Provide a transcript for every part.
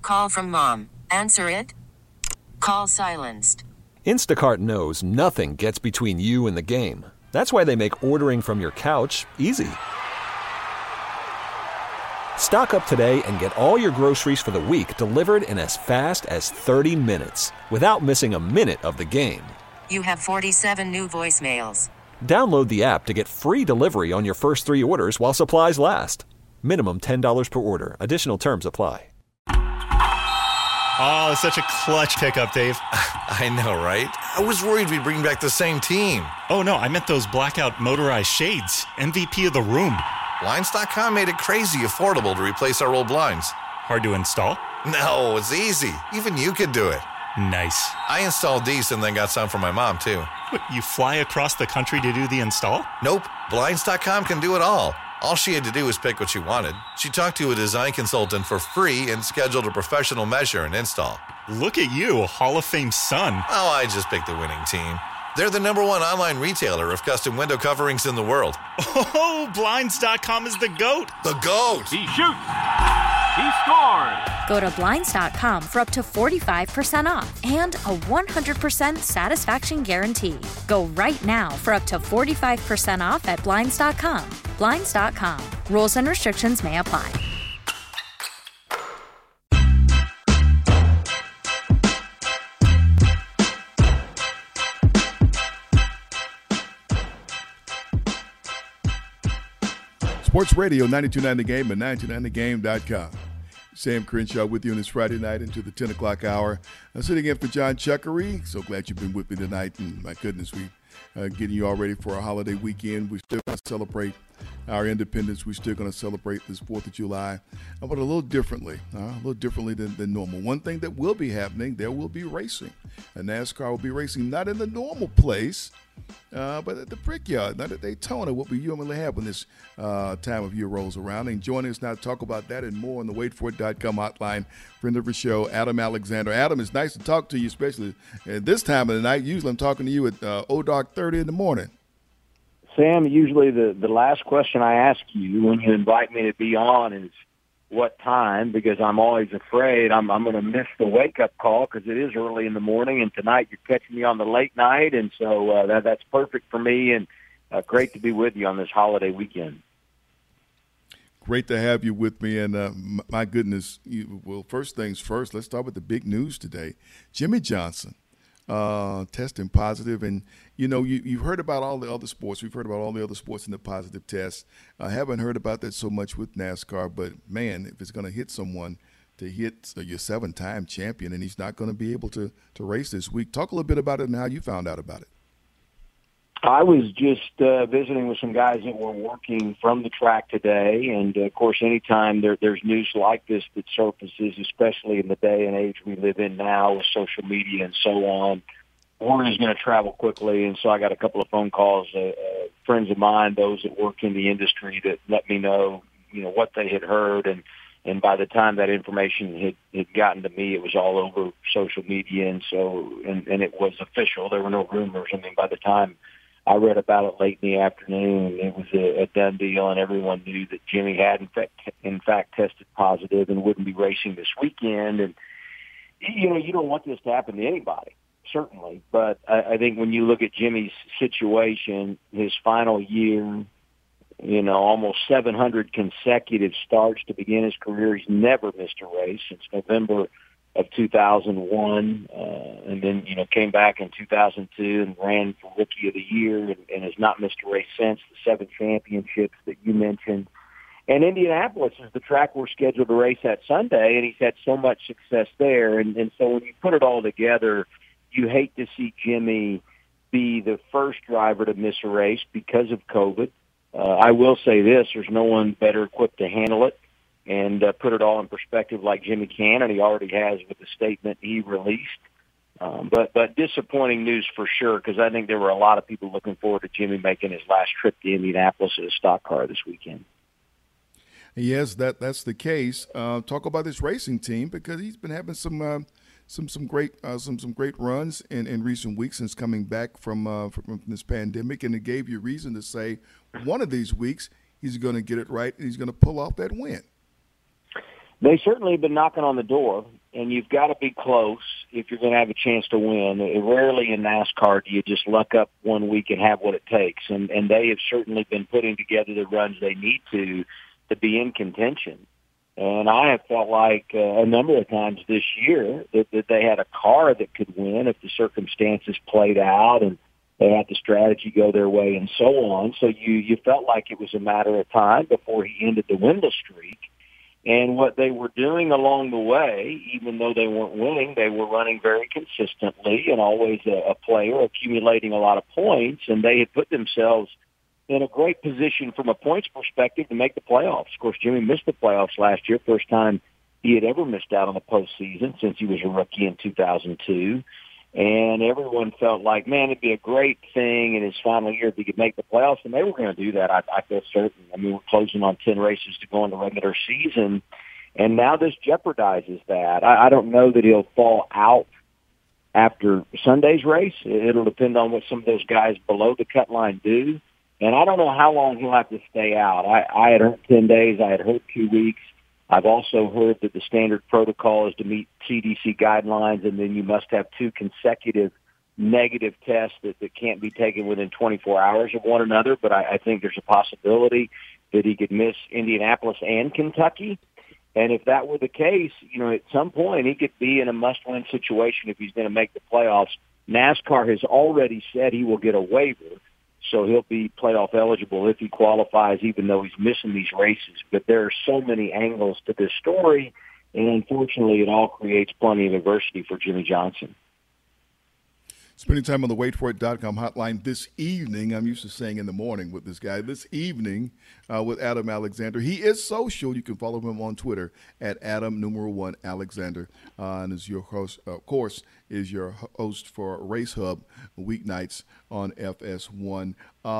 Call from mom. Answer it. Call silenced. Instacart knows nothing gets between you and the game. That's why they make ordering from your couch easy. Stock up today and get all your groceries for the week delivered in as fast as 30 minutes without missing a minute of the game. You have 47 new voicemails. Download the app to get free delivery on your first 3 orders while supplies last. Minimum $10 per order. Additional terms apply. Oh, such a clutch pickup, Dave. I know, right? I was worried we'd bring back the same team. Oh, no, I meant those blackout motorized shades. MVP of the room. Blinds.com made it crazy affordable to replace our old blinds. Hard to install? No, it's easy. Even you could do it. Nice. I installed these and then got some for my mom, too. What, you fly across the country to do the install? Nope. Blinds.com can do it all. All she had to do was pick what she wanted. She talked to a design consultant for free and scheduled a professional measure and install. Look at you, Hall of Fame son. Oh, I just picked the winning team. They're the #1 online retailer of custom window coverings in the world. Oh, Blinds.com is the GOAT. The GOAT. He shoots. He scores. Go to Blinds.com for up to 45% off and a 100% satisfaction guarantee. Go right now for up to 45% off at Blinds.com. Blinds.com. Rules and restrictions may apply. Sports Radio 92.9 The Game and 92.9thegame.com. Sam Crenshaw with you on this Friday night into the 10 o'clock hour. Sitting in for John Chuckery. So glad you've been with me tonight. And my goodness, we getting you all ready for our holiday weekend. We're still going to celebrate our independence. We're still going to celebrate this 4th of July, but a little differently than normal. One thing that will be happening, there will be racing. NASCAR will be racing not in the normal place, but at the Brickyard, not at Daytona, what we usually have when this time of year rolls around. And joining us now to talk about that and more on the waitforit.com hotline, friend of the show, Adam Alexander. Adam, it's nice to talk to you, especially at this time of the night. Usually I'm talking to you at dark 30 in the morning. Sam, usually the last question I ask you when you invite me to be on is what time, because I'm always afraid I'm going to miss the wake-up call because it is early in the morning, and tonight you're catching me on the late night, and so that's perfect for me, and great to be with you on this holiday weekend. Great to have you with me, and my goodness, well, first things first, let's start with the big news today. Jimmie Johnson testing positive, and you've heard about all the other sports. We've heard about all the other sports and the positive tests. I haven't heard about that so much with NASCAR, but man, if it's going to hit someone, to hit your 7-time champion, and he's not going to be able to race this week. Talk a little bit about it and how you found out about it. I was just visiting with some guys that were working from the track today, and of course, anytime there's news like this that surfaces, especially in the day and age we live in now with social media and so on, word is going to travel quickly. And so I got a couple of phone calls, friends of mine, those that work in the industry, that let me know, what they had heard, and by the time that information had gotten to me, it was all over social media, and so and it was official. There were no rumors. I mean, by the time I read about it late in the afternoon, it was a done deal, and everyone knew that Jimmie had in fact tested positive and wouldn't be racing this weekend. And you don't want this to happen to anybody, certainly, but I think when you look at Jimmie's situation, his final year, almost 700 consecutive starts to begin his career. He's never missed a race since November of 2001, and then, came back in 2002 and ran for Rookie of the Year and has not missed a race since, the 7 championships that you mentioned. And Indianapolis is the track we're scheduled to race at Sunday, and he's had so much success there. And so when you put it all together, you hate to see Jimmie be the first driver to miss a race because of COVID. I will say this, there's no one better equipped to handle it and put it all in perspective like Jimmie can, and he already has with the statement he released. But disappointing news for sure, because I think there were a lot of people looking forward to Jimmie making his last trip to Indianapolis in a stock car this weekend. Yes, that's the case. Talk about this racing team, because he's been having some great runs in recent weeks since coming back from this pandemic, and it gave you reason to say one of these weeks he's going to get it right and he's going to pull off that win. They certainly have been knocking on the door. and you've got to be close if you're going to have a chance to win. Rarely in NASCAR do you just luck up one week and have what it takes, and they have certainly been putting together the runs they need to be in contention. And I have felt like a number of times this year that they had a car that could win if the circumstances played out and they had the strategy go their way and so on. So you felt like it was a matter of time before he ended the winless streak. And what they were doing along the way, even though they weren't winning, they were running very consistently and always a player accumulating a lot of points. And they had put themselves in a great position from a points perspective to make the playoffs. Of course, Jimmy missed the playoffs last year, first time he had ever missed out on the postseason since he was a rookie in 2002. And everyone felt like, man, it'd be a great thing in his final year if he could make the playoffs, and they were going to do that. I feel certain. I mean, we're closing on 10 races to go in the regular season, and now this jeopardizes that. I don't know that he'll fall out after Sunday's race. It'll depend on what some of those guys below the cut line do. And I don't know how long he'll have to stay out. I had heard 10 days. I had heard 2 weeks. I've also heard that the standard protocol is to meet CDC guidelines, and then you must have 2 consecutive negative tests that can't be taken within 24 hours of one another. But I think there's a possibility that he could miss Indianapolis and Kentucky. And if that were the case, at some point he could be in a must-win situation if he's going to make the playoffs. NASCAR has already said he will get a waiver, so he'll be playoff eligible if he qualifies, even though he's missing these races. But there are so many angles to this story, and unfortunately it all creates plenty of adversity for Jimmy Johnson. Spending time on the waitforit.com hotline this evening. I'm used to saying in the morning with this guy. This evening with Adam Alexander. He is social. You can follow him on Twitter at Adam1 Alexander. And is your host, of course, is your host for Race Hub weeknights on FS1.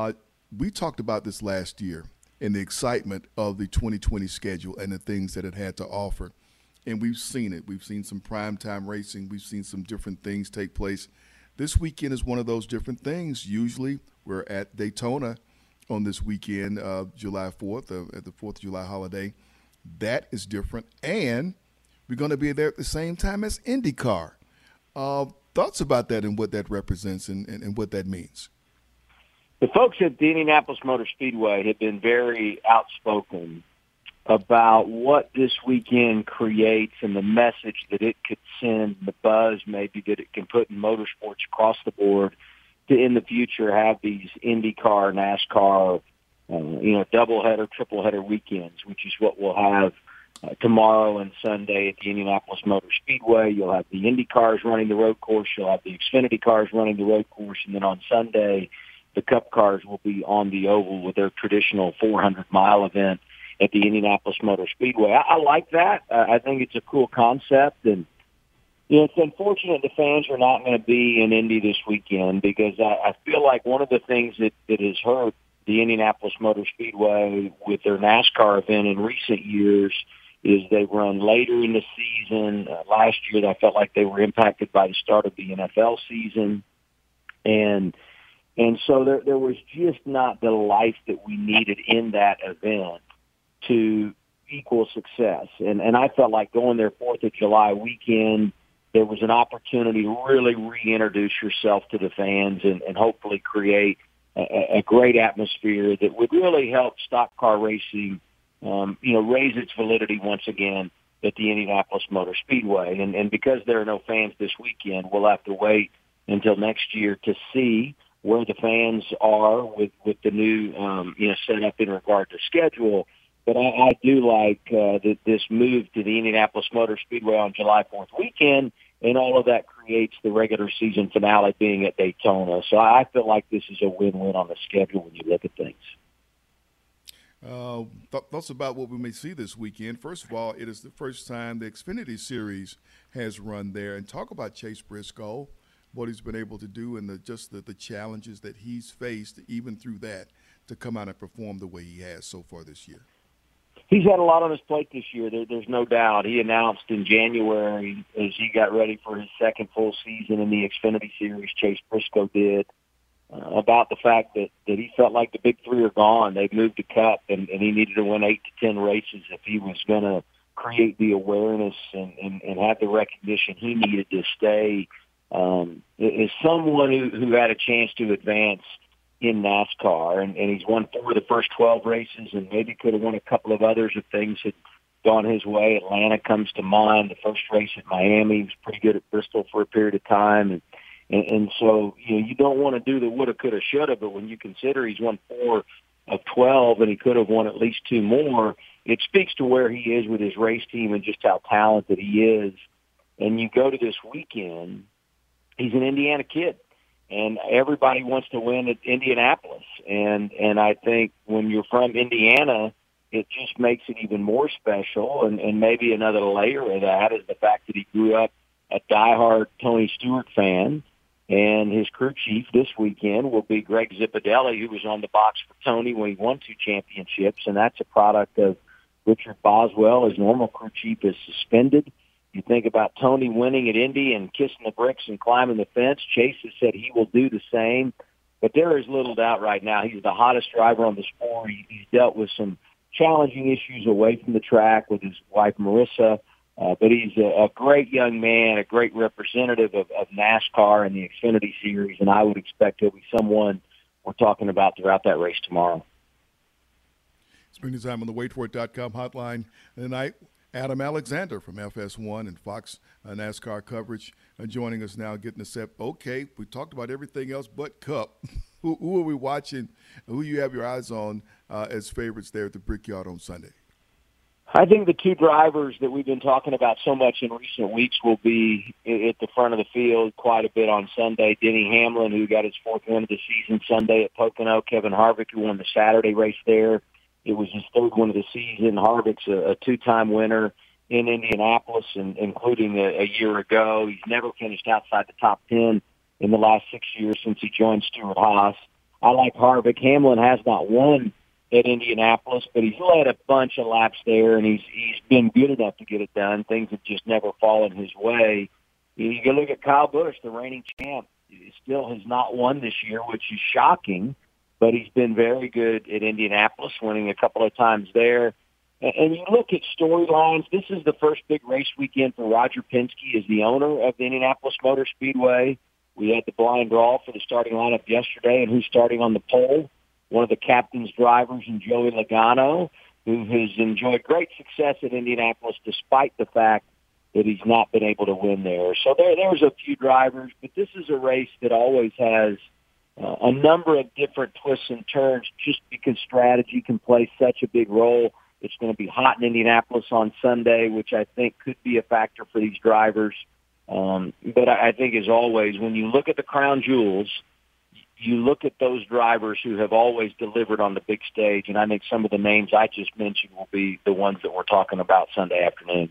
We talked about this last year and the excitement of the 2020 schedule and the things that it had to offer. And we've seen it. We've seen some primetime racing. We've seen some different things take place. This weekend is one of those different things. Usually we're at Daytona on this weekend, July 4th, at the 4th of July holiday. That is different. And we're going to be there at the same time as IndyCar. Thoughts about that and what that represents and what that means? The folks at the Indianapolis Motor Speedway have been very outspoken about what this weekend creates and the message that it could send, the buzz maybe that it can put in motorsports across the board to, in the future, have these IndyCar, NASCAR, doubleheader, tripleheader weekends, which is what we'll have tomorrow and Sunday at the Indianapolis Motor Speedway. You'll have the Indy cars running the road course. You'll have the Xfinity cars running the road course. And then on Sunday, the Cup cars will be on the oval with their traditional 400-mile event at the Indianapolis Motor Speedway. I like that. I think it's a cool concept. And it's unfortunate the fans are not going to be in Indy this weekend because I feel like one of the things that has hurt the Indianapolis Motor Speedway with their NASCAR event in recent years is they run later in the season. Last year, I felt like they were impacted by the start of the NFL season. And so there was just not the life that we needed in that event to equal success. And I felt like going there 4th of July weekend, there was an opportunity to really reintroduce yourself to the fans and hopefully create a great atmosphere that would really help stock car racing, raise its validity once again at the Indianapolis Motor Speedway. And because there are no fans this weekend, we'll have to wait until next year to see where the fans are with the new, setup in regard to schedule. But I do like this move to the Indianapolis Motor Speedway on July 4th weekend, and all of that creates the regular season finale being at Daytona. So I feel like this is a win-win on the schedule when you look at things. Thoughts about what we may see this weekend. First of all, it is the first time the Xfinity Series has run there. And talk about Chase Briscoe, what he's been able to do and the challenges that he's faced even through that to come out and perform the way he has so far this year. He's had a lot on his plate this year. There's no doubt. He announced in January as he got ready for his second full season in the Xfinity Series, Chase Briscoe did, about the fact that he felt like the big three are gone. They've moved to Cup, and he needed to win 8 to 10 races if he was going to create the awareness and have the recognition he needed to stay is someone who had a chance to advance in NASCAR, and he's won 4 of the first 12 races, and maybe could have won a couple of others if things had gone his way. Atlanta comes to mind. The first race at Miami, he was pretty good at Bristol for a period of time, and so you don't want to do the woulda, coulda, shoulda, but when you consider he's won 4 of 12 and he could have won at least 2 more, it speaks to where he is with his race team and just how talented he is. And you go to this weekend, he's an Indiana kid, and everybody wants to win at Indianapolis. And I think when you're from Indiana, it just makes it even more special. And maybe another layer of that is the fact that he grew up a diehard Tony Stewart fan. And his crew chief this weekend will be Greg Zipadelli, who was on the box for Tony when he won 2 championships. And that's a product of Richard Boswell. His normal crew chief is suspended. You think about Tony winning at Indy and kissing the bricks and climbing the fence. Chase has said he will do the same. But there is little doubt right now he's the hottest driver on the sport. He's dealt with some challenging issues away from the track with his wife, Marissa. But he's a great young man, a great representative of NASCAR and the Xfinity Series, and I would expect he'll be someone we're talking about throughout that race tomorrow. Spending time on the waitforit.com hotline tonight. Adam Alexander from FS1 and Fox NASCAR coverage joining us now, getting us set. Okay, we talked about everything else but Cup. Who are we watching? Who you have your eyes on as favorites there at the Brickyard on Sunday? I think the 2 drivers that we've been talking about so much in recent weeks will be at the front of the field quite a bit on Sunday. Denny Hamlin, who got his 4th win of the season Sunday at Pocono. Kevin Harvick, who won the Saturday race there. It was his 3rd win of the season. Harvick's a 2-time winner in Indianapolis, and including a year ago. He's never finished outside the top 10 in the last 6 years since he joined Stewart-Haas. I like Harvick. Hamlin has not won at Indianapolis, but he's led a bunch of laps there, and he's been good enough to get it done. Things have just never fallen his way. You can look at Kyle Busch, the reigning champ. He still has not won this year, which is shocking, but he's been very good at Indianapolis, winning a couple of times there. And you look at storylines, this is the first big race weekend for Roger Penske as the owner of the Indianapolis Motor Speedway. We had the blind draw for the starting lineup yesterday, and who's starting on the pole? One of the captain's drivers in Joey Logano, who has enjoyed great success at Indianapolis despite the fact that he's not been able to win there. So there's a few drivers, but this is a race that always has a number of different twists and turns just because strategy can play such a big role. It's going to be hot in Indianapolis on Sunday, which I think could be a factor for these drivers. But I think, as always, when you look at the crown jewels, you look at those drivers who have always delivered on the big stage, and I think some of the names I just mentioned will be the ones that we're talking about Sunday afternoon.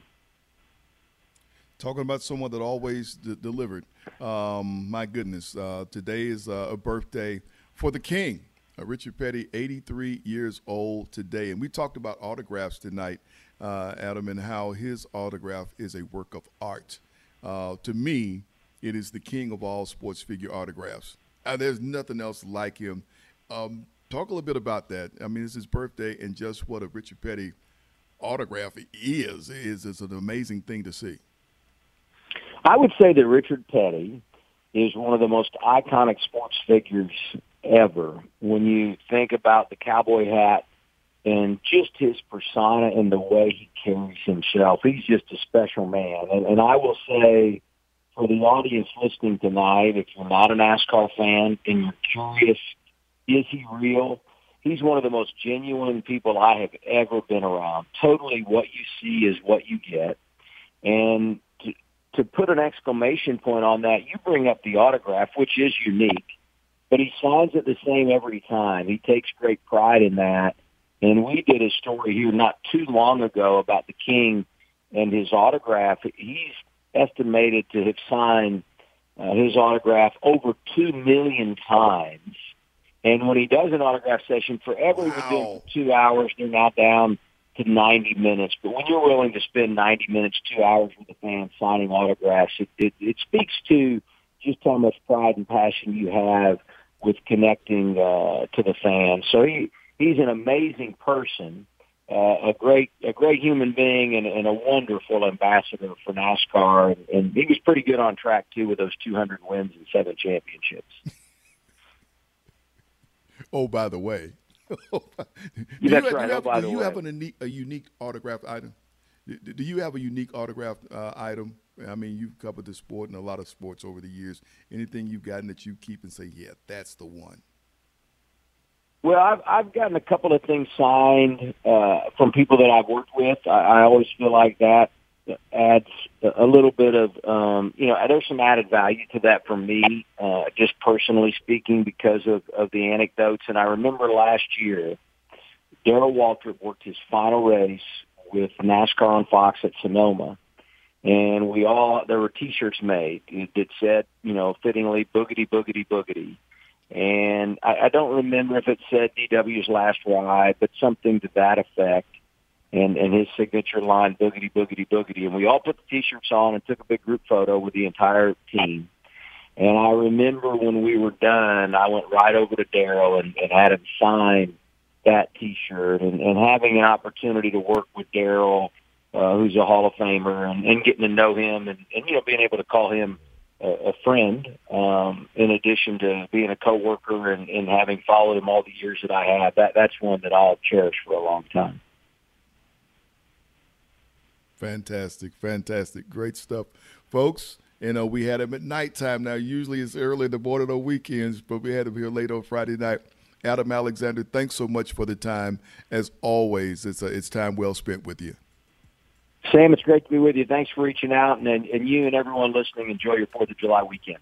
Talking about someone that always delivered. My goodness, today is a birthday for the King, Richard Petty, 83 years old today. And we talked about autographs tonight, Adam, and how his autograph is a work of art. To me, it is the king of all sports figure autographs. There's nothing else like him. Talk a little bit about that. I mean, it's his birthday, and just what a Richard Petty autograph is an amazing thing to see. I would say that Richard Petty is one of the most iconic sports figures ever. When you think about the cowboy hat and just his persona and the way he carries himself, he's just a special man. And I will say, for the audience listening tonight, if you're not a NASCAR fan and you're curious, is he real? He's one of the most genuine people I have ever been around. Totally what you see is what you get. And to put an exclamation point on that, you bring up the autograph, which is unique, but he signs it the same every time. He takes great pride in that. And we did a story here not too long ago about the King and his autograph. He's estimated to have signed his autograph over 2 million times. And when he does an autograph session, forever he would do it for 2 hours. They're now down to 90 minutes. But when you're willing to spend 90 minutes, 2 hours with a fan signing autographs, it speaks to just how much pride and passion you have with connecting to the fans. So he's an amazing person. a great human being and a wonderful ambassador for NASCAR. And he was pretty good on track, too, with those 200 wins and 7 championships. Oh, by the way. Do you have a unique autographed item? Do you have a unique autographed item? I mean, you've covered the sport and a lot of sports over the years. Anything you've gotten that you keep and say, yeah, that's the one? Well, I've gotten a couple of things signed from people that I've worked with. I always feel like that adds a little bit of, there's some added value to that for me, just personally speaking, because of the anecdotes. And I remember last year, Darrell Waltrip worked his final race with NASCAR on Fox at Sonoma. And there were T-shirts made that said, fittingly, boogity, boogity, boogity. And I don't remember if it said DW's last ride, but something to that effect. And his signature line, boogity, boogity, boogity. And we all put the T-shirts on and took a big group photo with the entire team. And I remember when we were done, I went right over to Darrell and had him sign that T-shirt. And having an opportunity to work with Darrell, who's a Hall of Famer, and getting to know him and being able to call him a friend, in addition to being a coworker and having followed him all the years that I have, that's one that I'll cherish for a long time. Fantastic. Great stuff. Folks, we had him at nighttime now. Usually it's early in the morning on weekends, but we had him here late on Friday night. Adam Alexander, thanks so much for the time. As always, it's time well spent with you. Sam, it's great to be with you. Thanks for reaching out, and you and everyone listening, enjoy your 4th of July weekend.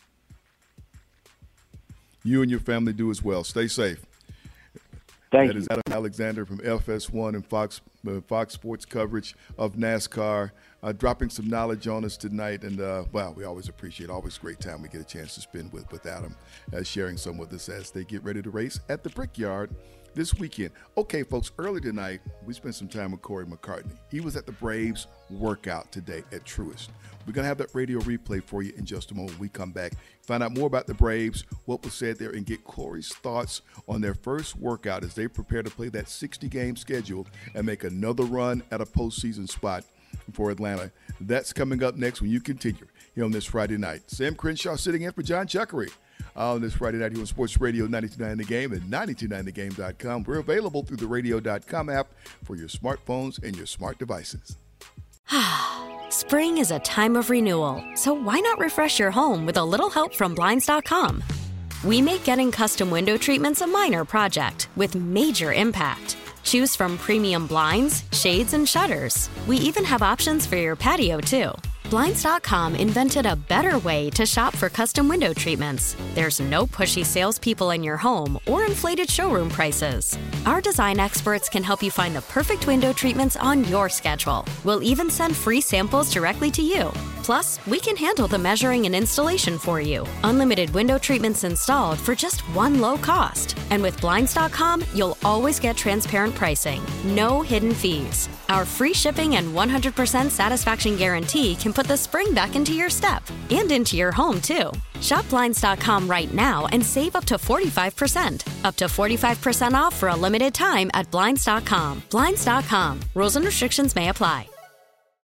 You and your family do as well. Stay safe. Thank you. That is Adam Alexander from FS1 and Fox Sports coverage of NASCAR, dropping some knowledge on us tonight. And, we always appreciate it. Always a great time we get a chance to spend with Adam, sharing some with us as they get ready to race at the Brickyard this weekend. Okay, folks, early tonight, we spent some time with Corey McCartney. He was at the Braves workout today at Truist. We're going to have that radio replay for you in just a moment when we come back. Find out more about the Braves, what was said there, and get Corey's thoughts on their first workout as they prepare to play that 60-game schedule and make another run at a postseason spot for Atlanta. That's coming up next when you continue here on this Friday night. Sam Crenshaw sitting in for John Chuckery on this Friday night here on Sports Radio 92.9 The Game and 92.9thegame.com. We're available through the radio.com app for your smartphones and your smart devices. Spring is a time of renewal, so why not refresh your home with a little help from Blinds.com? We make getting custom window treatments a minor project with major impact. Choose from premium blinds, shades, and shutters. We even have options for your patio, too. Blinds.com invented a better way to shop for custom window treatments. There's no pushy salespeople in your home or inflated showroom prices. Our design experts can help you find the perfect window treatments on your schedule. We'll even send free samples directly to you. Plus, we can handle the measuring and installation for you. Unlimited window treatments installed for just one low cost. And with Blinds.com, you'll always get transparent pricing. No hidden fees. Our free shipping and 100% satisfaction guarantee can put the spring back into your step and into your home, too. Shop Blinds.com right now and save up to 45%. Up to 45% off for a limited time at Blinds.com. Blinds.com. Rules and restrictions may apply.